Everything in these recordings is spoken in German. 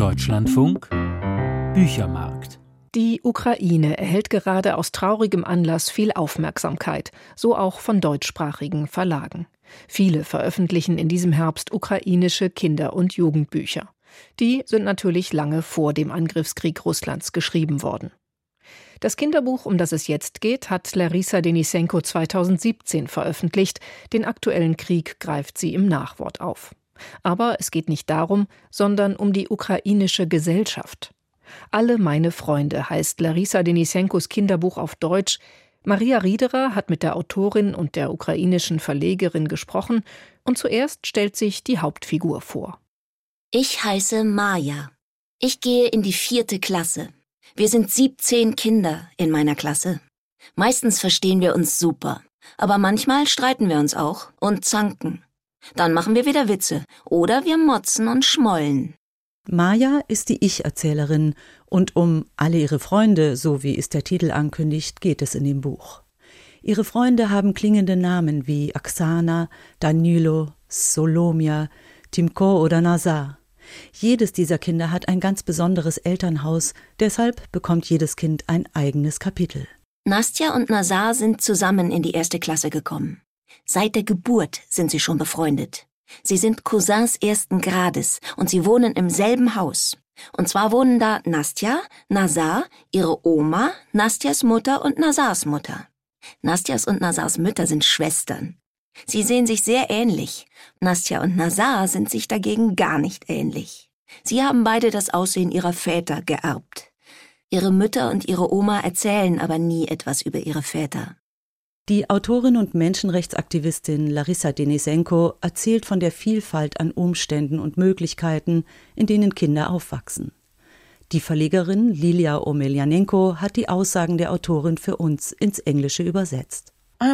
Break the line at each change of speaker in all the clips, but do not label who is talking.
Deutschlandfunk Büchermarkt.
Die Ukraine erhält gerade aus traurigem Anlass viel Aufmerksamkeit, so auch von deutschsprachigen Verlagen. Viele veröffentlichen in diesem Herbst ukrainische Kinder- und Jugendbücher. Die sind natürlich lange vor dem Angriffskrieg Russlands geschrieben worden. Das Kinderbuch, um das es jetzt geht, hat Larisa Denisenko 2017 veröffentlicht. Den aktuellen Krieg greift sie im Nachwort auf. Aber es geht nicht darum, sondern um die ukrainische Gesellschaft. Alle meine Freunde heißt Larisa Denisenkos Kinderbuch auf Deutsch. Maria Riederer hat mit der Autorin und der ukrainischen Verlegerin gesprochen und zuerst stellt sich die Hauptfigur vor.
Ich heiße Maja. Ich gehe in die 4. Klasse. Wir sind 17 Kinder in meiner Klasse. Meistens verstehen wir uns super, aber manchmal streiten wir uns auch und zanken. Dann machen wir wieder Witze oder wir motzen und schmollen.
Maja ist die Ich-Erzählerin und um alle ihre Freunde, so wie es der Titel ankündigt, geht es in dem Buch. Ihre Freunde haben klingende Namen wie Oksana, Danilo, Solomia, Timko oder Nazar. Jedes dieser Kinder hat ein ganz besonderes Elternhaus, deshalb bekommt jedes Kind ein eigenes Kapitel.
Nastja und Nazar sind zusammen in die 1. Klasse gekommen. Seit der Geburt sind sie schon befreundet. Sie sind Cousins 1. Grades und sie wohnen im selben Haus. Und zwar wohnen da Nastja, Nazar, ihre Oma, Nastjas Mutter und Nazars Mutter. Nastjas und Nazars Mütter sind Schwestern. Sie sehen sich sehr ähnlich. Nastja und Nazar sind sich dagegen gar nicht ähnlich. Sie haben beide das Aussehen ihrer Väter geerbt. Ihre Mütter und ihre Oma erzählen aber nie etwas über ihre Väter.
Die Autorin und Menschenrechtsaktivistin Larisa Denisenko erzählt von der Vielfalt an Umständen und Möglichkeiten, in denen Kinder aufwachsen. Die Verlegerin Lilia Omeljanenko hat die Aussagen der Autorin für uns ins Englische übersetzt.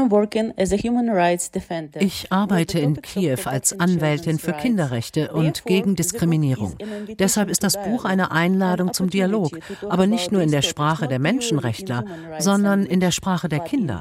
Ich arbeite in Kiew als Anwältin für Kinderrechte und gegen Diskriminierung. Deshalb ist das Buch eine Einladung zum Dialog, aber nicht nur in der Sprache der Menschenrechtler, sondern in der Sprache der Kinder.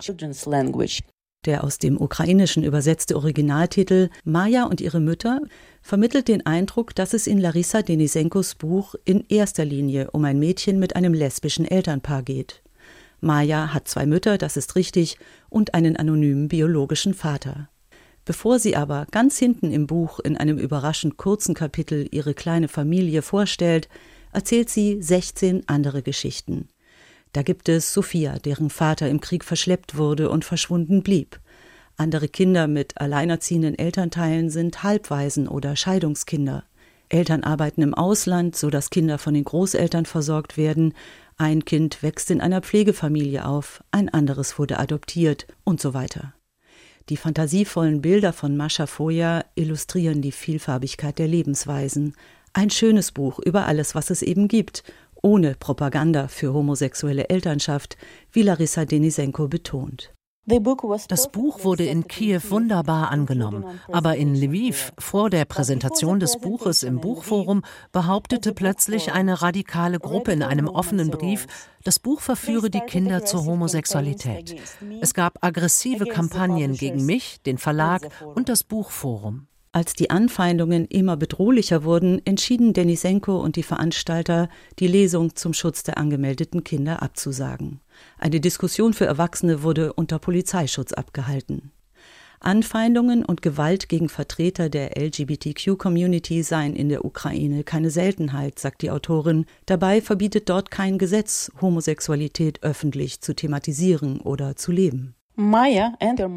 Der aus dem Ukrainischen übersetzte Originaltitel Maja und ihre Mütter vermittelt den Eindruck, dass es in Larisa Denisenkos Buch in erster Linie um ein Mädchen mit einem lesbischen Elternpaar geht. Maja hat 2 Mütter, das ist richtig, und einen anonymen biologischen Vater. Bevor sie aber ganz hinten im Buch in einem überraschend kurzen Kapitel ihre kleine Familie vorstellt, erzählt sie 16 andere Geschichten. Da gibt es Sophia, deren Vater im Krieg verschleppt wurde und verschwunden blieb. Andere Kinder mit alleinerziehenden Elternteilen sind Halbwaisen oder Scheidungskinder. Eltern arbeiten im Ausland, sodass Kinder von den Großeltern versorgt werden. Ein Kind wächst in einer Pflegefamilie auf, ein anderes wurde adoptiert und so weiter. Die fantasievollen Bilder von Mascha Foja illustrieren die Vielfarbigkeit der Lebensweisen. Ein schönes Buch über alles, was es eben gibt, ohne Propaganda für homosexuelle Elternschaft, wie Larisa Denisenko betont.
Das Buch wurde in Kiew wunderbar angenommen, aber in Lviv vor der Präsentation des Buches im Buchforum behauptete plötzlich eine radikale Gruppe in einem offenen Brief, das Buch verführe die Kinder zur Homosexualität. Es gab aggressive Kampagnen gegen mich, den Verlag und das Buchforum.
Als die Anfeindungen immer bedrohlicher wurden, entschieden Denisenko und die Veranstalter, die Lesung zum Schutz der angemeldeten Kinder abzusagen. Eine Diskussion für Erwachsene wurde unter Polizeischutz abgehalten. Anfeindungen und Gewalt gegen Vertreter der LGBTQ-Community seien in der Ukraine keine Seltenheit, sagt die Autorin. Dabei verbietet dort kein Gesetz, Homosexualität öffentlich zu thematisieren oder zu leben.
Maja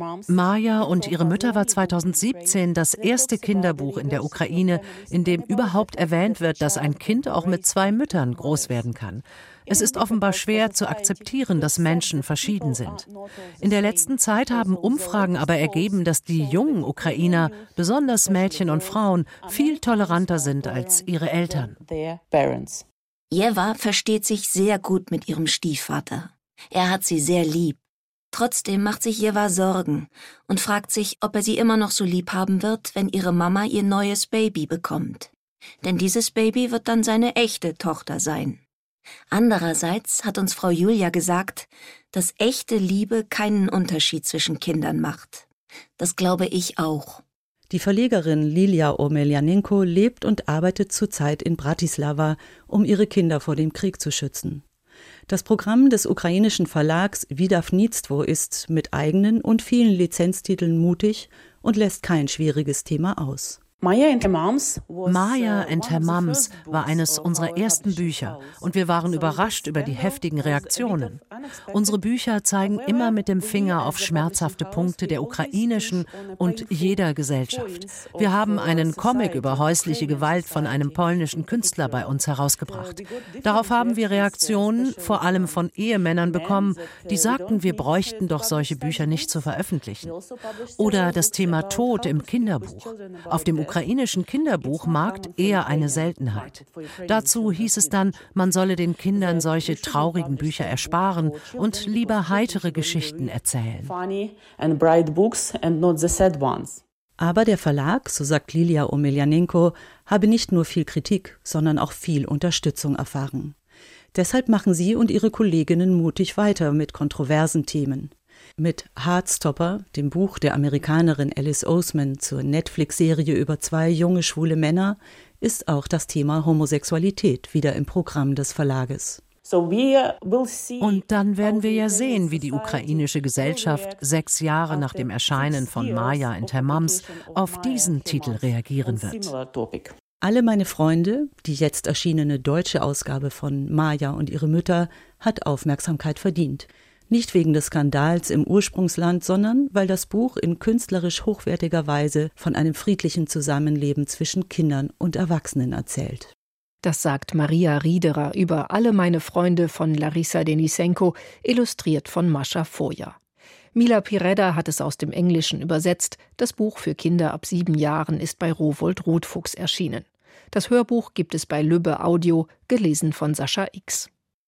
und ihre Mütter war 2017 das erste Kinderbuch in der Ukraine, in dem überhaupt erwähnt wird, dass ein Kind auch mit 2 Müttern groß werden kann. Es ist offenbar schwer zu akzeptieren, dass Menschen verschieden sind. In der letzten Zeit haben Umfragen aber ergeben, dass die jungen Ukrainer, besonders Mädchen und Frauen, viel toleranter sind als ihre Eltern.
Jewa versteht sich sehr gut mit ihrem Stiefvater. Er hat sie sehr lieb. Trotzdem macht sich Jewa Sorgen und fragt sich, ob er sie immer noch so lieb haben wird, wenn ihre Mama ihr neues Baby bekommt. Denn dieses Baby wird dann seine echte Tochter sein. Andererseits hat uns Frau Julia gesagt, dass echte Liebe keinen Unterschied zwischen Kindern macht. Das glaube ich auch.
Die Verlegerin Lilia Omelianenko lebt und arbeitet zurzeit in Bratislava, um ihre Kinder vor dem Krieg zu schützen. Das Programm des ukrainischen Verlags Wydawnictwo ist mit eigenen und vielen Lizenztiteln mutig und lässt kein schwieriges Thema aus.
Maya and Her Mums war eines unserer ersten Bücher und wir waren überrascht über die heftigen Reaktionen. Unsere Bücher zeigen immer mit dem Finger auf schmerzhafte Punkte der ukrainischen und jeder Gesellschaft. Wir haben einen Comic über häusliche Gewalt von einem polnischen Künstler bei uns herausgebracht. Darauf haben wir Reaktionen, vor allem von Ehemännern bekommen, die sagten, wir bräuchten doch solche Bücher nicht zu veröffentlichen. Oder das Thema Tod im Kinderbuch. Auf dem ukrainischen Kinderbuchmarkt eher eine Seltenheit. Dazu hieß es dann, man solle den Kindern solche traurigen Bücher ersparen und lieber heitere Geschichten erzählen.
Aber der Verlag, so sagt Lilia Omelianenko, habe nicht nur viel Kritik, sondern auch viel Unterstützung erfahren. Deshalb machen sie und ihre Kolleginnen mutig weiter mit kontroversen Themen. Mit Heartstopper, dem Buch der Amerikanerin Alice Oseman zur Netflix-Serie über 2 junge schwule Männer, ist auch das Thema Homosexualität wieder im Programm des Verlages.
Und dann werden wir ja sehen, wie die ukrainische Gesellschaft 6 Jahre nach dem Erscheinen von Maya and Her Mums auf diesen Titel reagieren wird.
Alle meine Freunde, die jetzt erschienene deutsche Ausgabe von Maya und ihre Mütter, hat Aufmerksamkeit verdient. Nicht wegen des Skandals im Ursprungsland, sondern weil das Buch in künstlerisch hochwertiger Weise von einem friedlichen Zusammenleben zwischen Kindern und Erwachsenen erzählt.
Das sagt Maria Riederer über Alle meine Freunde von Larissa Denisenko, illustriert von Mascha Foja. Mila Pireda hat es aus dem Englischen übersetzt. Das Buch für Kinder ab 7 Jahren ist bei Rowohlt Rotfuchs erschienen. Das Hörbuch gibt es bei Lübbe Audio, gelesen von Sascha X.